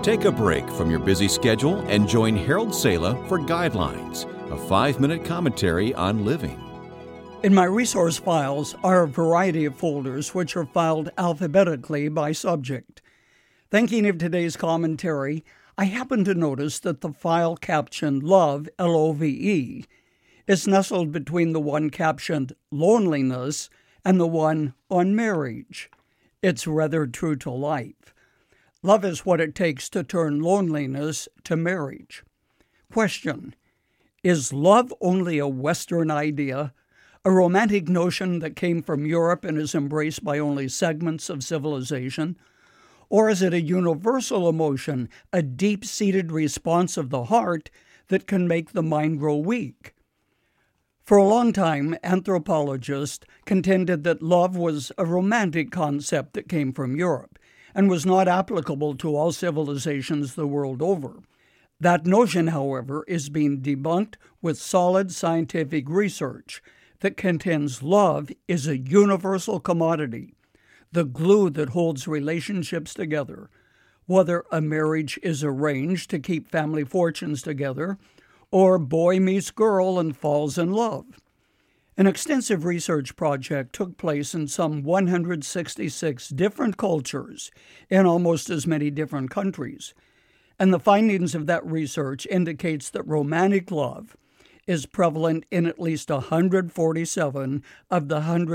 Take a break from your busy schedule and join Harold Sala for Guidelines, a 5-minute commentary on living. In my resource files are a variety of folders which are filed alphabetically by subject. Thinking of today's commentary, I happened to notice that the file captioned Love, L-O-V-E, is nestled between the one captioned Loneliness and the one on Marriage. It's rather true to life. Love is what it takes to turn loneliness to marriage. Question: is love only a Western idea, a romantic notion that came from Europe and is embraced by only segments of civilization? Or is it a universal emotion, a deep-seated response of the heart that can make the mind grow weak? For a long time, anthropologists contended that love was a romantic concept that came from Europe and was not applicable to all civilizations the world over. That notion, however, is being debunked with solid scientific research that contends love is a universal commodity, the glue that holds relationships together, whether a marriage is arranged to keep family fortunes together, or boy meets girl and falls in love. An extensive research project took place in some 166 different cultures in almost as many different countries, and the findings of that research indicates that romantic love is prevalent in at least 147 of the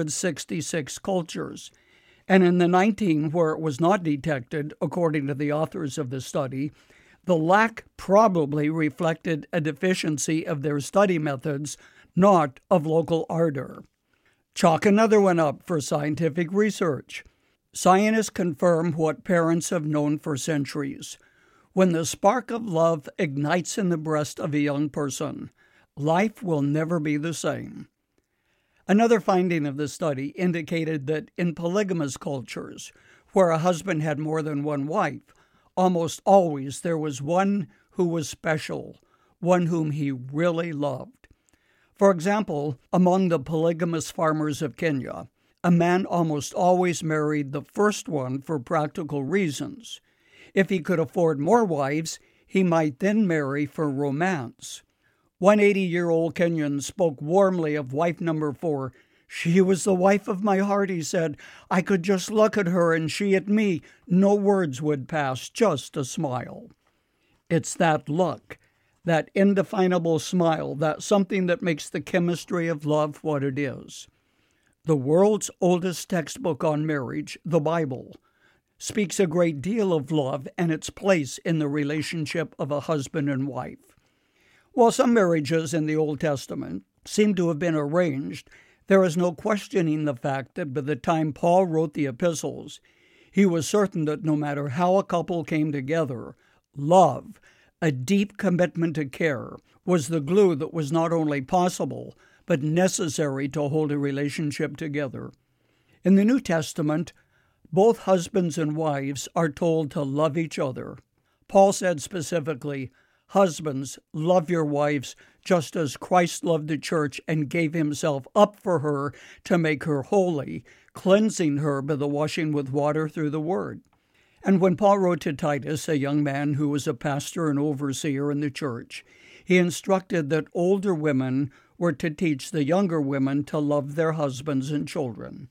166 cultures, and in the 19 where it was not detected, according to the authors of the study, the lack probably reflected a deficiency of their study methods, not of local ardor. Chalk another one up for scientific research. Scientists confirm what parents have known for centuries. When the spark of love ignites in the breast of a young person, life will never be the same. Another finding of the study indicated that in polygamous cultures, where a husband had more than one wife, almost always there was one who was special, one whom he really loved. For example, among the polygamous farmers of Kenya, a man almost always married the first one for practical reasons. If he could afford more wives, he might then marry for romance. One 80-year-old Kenyan spoke warmly of wife number 4. "She was the wife of my heart," he said. "I could just look at her and she at me. No words would pass, just a smile." It's that look, that indefinable smile, that something that makes the chemistry of love what it is. The world's oldest textbook on marriage, the Bible, speaks a great deal of love and its place in the relationship of a husband and wife. While some marriages in the Old Testament seem to have been arranged, there is no questioning the fact that by the time Paul wrote the epistles, he was certain that no matter how a couple came together, love, a deep commitment to care, was the glue that was not only possible, but necessary to hold a relationship together. In the New Testament, both husbands and wives are told to love each other. Paul said specifically, "Husbands, love your wives just as Christ loved the church and gave himself up for her to make her holy, cleansing her by the washing with water through the word." And when Paul wrote to Titus, a young man who was a pastor and overseer in the church, he instructed that older women were to teach the younger women to love their husbands and children.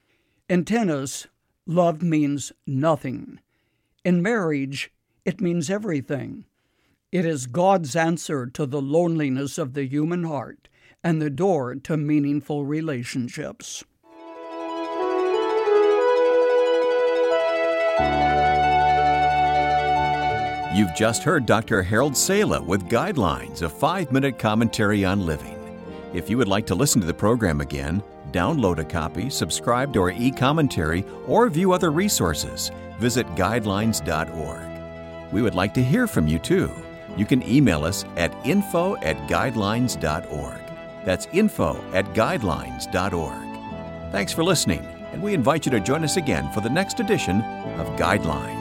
In tennis, love means nothing. In marriage, it means everything. It is God's answer to the loneliness of the human heart and the door to meaningful relationships. You've just heard Dr. Harold Sala with Guidelines, a 5-minute commentary on living. If you would like to listen to the program again, download a copy, subscribe to our e-commentary, or view other resources, visit guidelines.org. We would like to hear from you too. You can email us at info@guidelines.org. That's info@guidelines.org. Thanks for listening, and we invite you to join us again for the next edition of Guidelines.